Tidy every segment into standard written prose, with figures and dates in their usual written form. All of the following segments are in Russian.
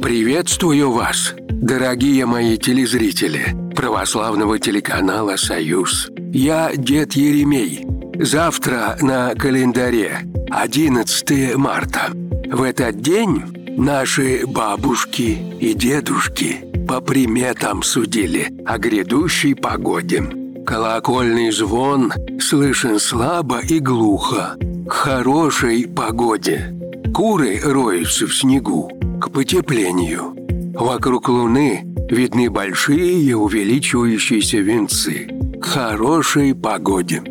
Приветствую вас, дорогие мои телезрители православного телеканала «Союз». Я дед Еремей. Завтра на календаре 11 марта. В этот день наши бабушки и дедушки по приметам судили о грядущей погоде. Колокольный звон слышен слабо и глухо. К хорошей погоде. Куры роются в снегу. К потеплению. Вокруг луны видны большие увеличивающиеся венцы. К хорошей погоде.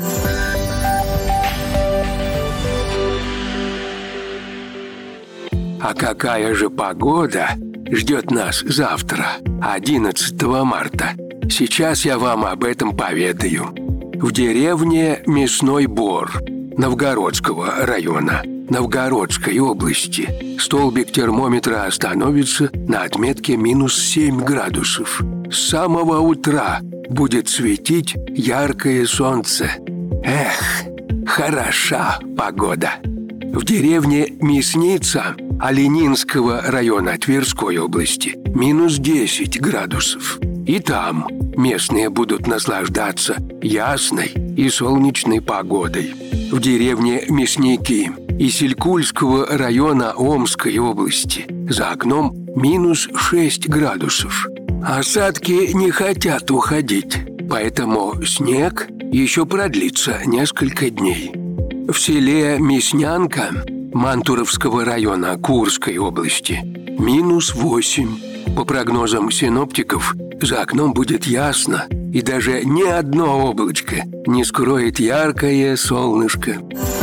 А какая же погода ждет нас завтра, 11 марта? Сейчас я вам об этом поведаю. В деревне Мясной Бор Новгородского района Новгородской области столбик термометра остановится на отметке -7 градусов. С самого утра будет светить яркое солнце. Эх, хороша погода. В деревне Мясница Оленинского района Тверской области -10 градусов. И там местные будут наслаждаться ясной и солнечной погодой. В деревне Мясники Исилькульского района Омской области за окном -6 градусов. Осадки не хотят уходить, поэтому снег еще продлится несколько дней. В селе Мяснянка Мантуровского района Курской области -8. По прогнозам синоптиков, за окном будет ясно, и даже ни одно облачко не скроет яркое солнышко.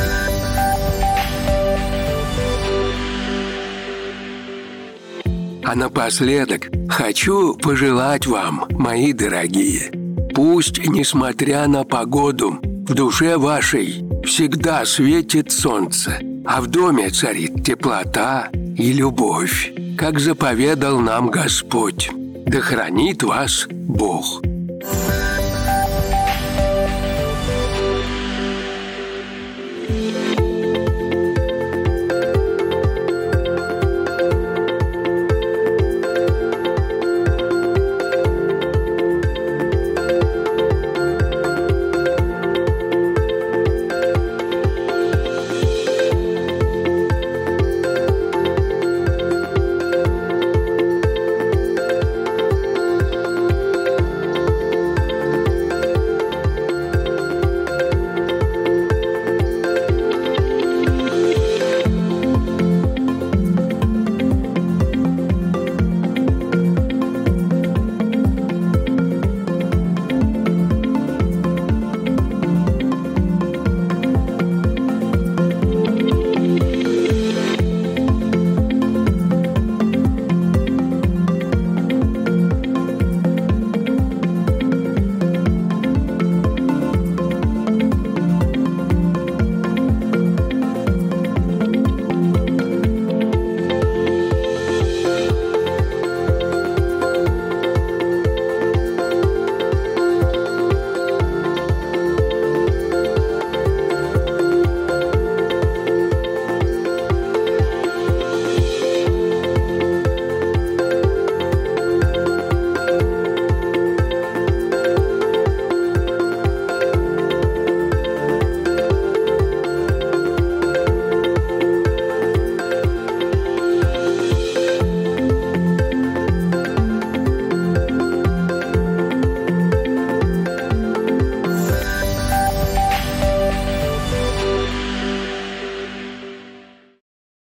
А напоследок хочу пожелать вам, мои дорогие, пусть, несмотря на погоду, в душе вашей всегда светит солнце, а в доме царит теплота и любовь, как заповедал нам Господь. Да хранит вас Бог.